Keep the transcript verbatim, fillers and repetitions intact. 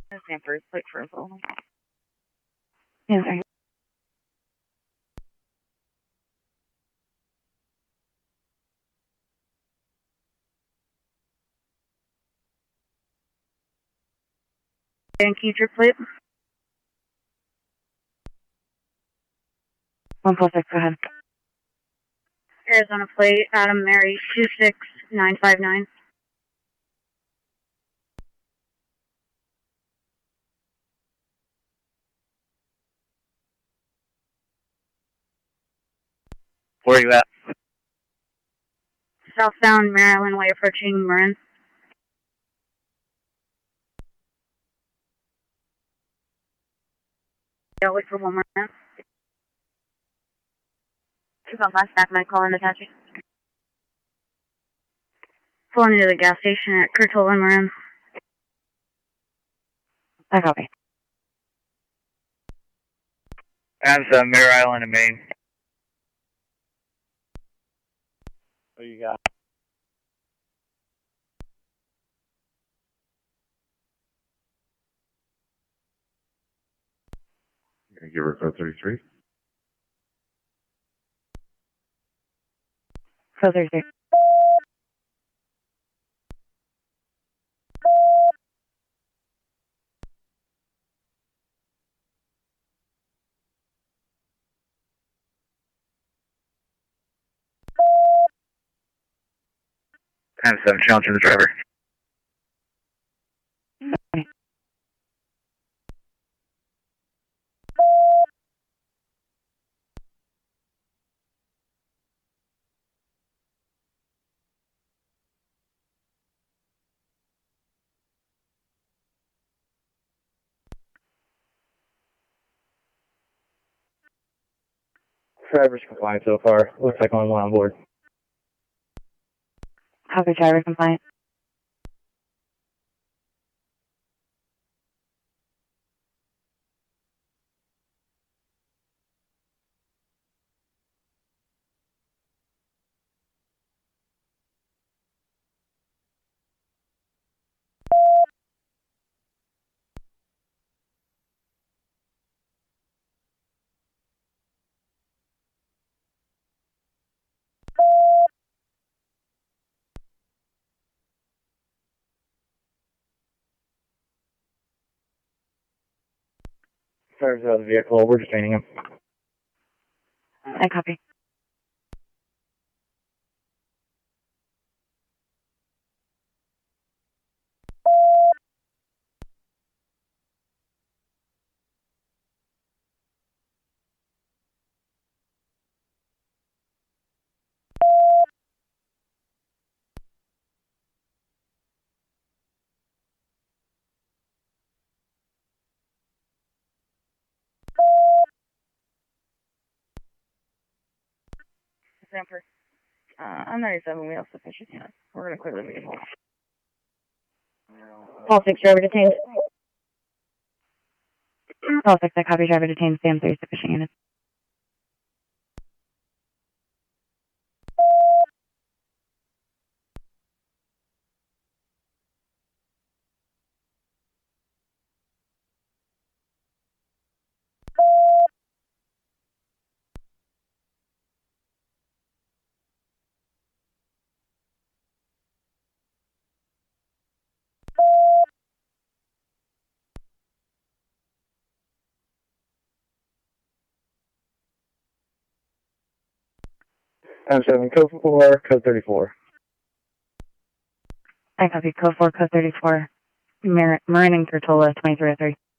Sanford, plate for info. Yes, sir. And keep your plate. one four six, go ahead. Arizona plate, Adam Mary, two six nine five nine. Where are you at? Southbound Maryland Way, approaching Marin. Yeah, wait for one more minute. Two on last back, might call in the taxi. Pulling into the gas station at Curtola and Marin. I copy. That's uh, Mare Island in Maine. What you got? You're gonna give her code thirty-three? Code thirty-three. Time seven, challenging the driver. Driver's compliant so far. Looks like only one on board. Copy, driver compliant. Driver's out of the vehicle. We're detaining him. I copy. Sanford. Uh, I'm ninety-seven, we have sufficient. Yeah, we're going to clear the vehicle. Paul six, driver detained. Paul six, I copy, driver detained, Sam three, sufficient units. Time seven, code four, code thirty-four. I copy, code four, code thirty-four. Mar- Marin and Curtola, twenty-three oh three.